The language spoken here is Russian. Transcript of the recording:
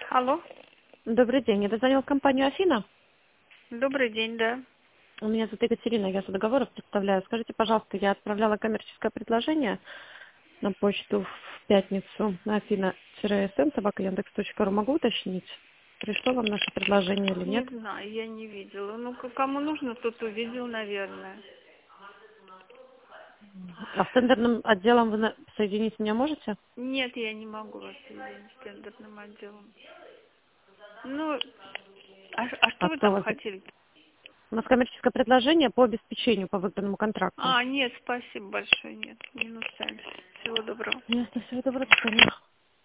Алло, Добрый день. Я дозвонила в компанию «Афина». добрый день, да. Меня зовут Екатерина, я за договоров представляю. Скажите, пожалуйста, я отправляла коммерческое предложение на почту в пятницу на afina-sm@yandex.ru. Могу уточнить, пришло вам наше предложение или Не нет? знаю, я не видела. Ну, кому нужно, тот увидел, наверное. А с тендерным отделом вы соединить меня можете? Нет, я не могу вас соединить с тендерным отделом. Ну, а что А вы кто там вас... хотели? У нас коммерческое предложение по обеспечению по выданному контракту. А, нет, спасибо большое, нет, не нуждаемся. Всего доброго. Ясно, всего доброго, до свидания.